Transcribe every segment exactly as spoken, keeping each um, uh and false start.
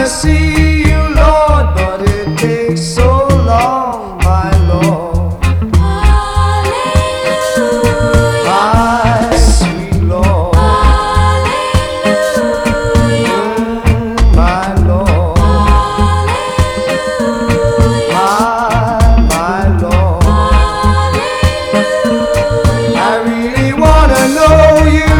see you, Lord, but it takes so long, my Lord. Hallelujah. My sweet Lord. Hallelujah. Mm, my Lord. Hallelujah. My, my Lord. Hallelujah. I really wanna know you.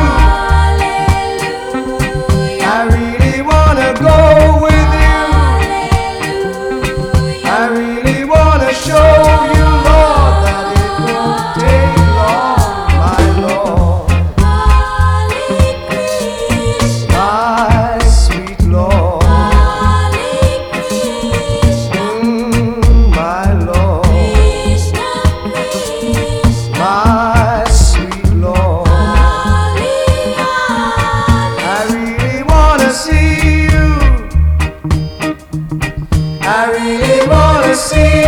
Hallelujah. I really wanna go with you. Hallelujah. I really wanna show you, Lord, that it won't take long, my Lord. Hare Krishna. My sweet Lord. Hare Krishna. Mm, my Lord. Krishna Krishna. My sweet Lord. Hare I really wanna see you. I really wanna see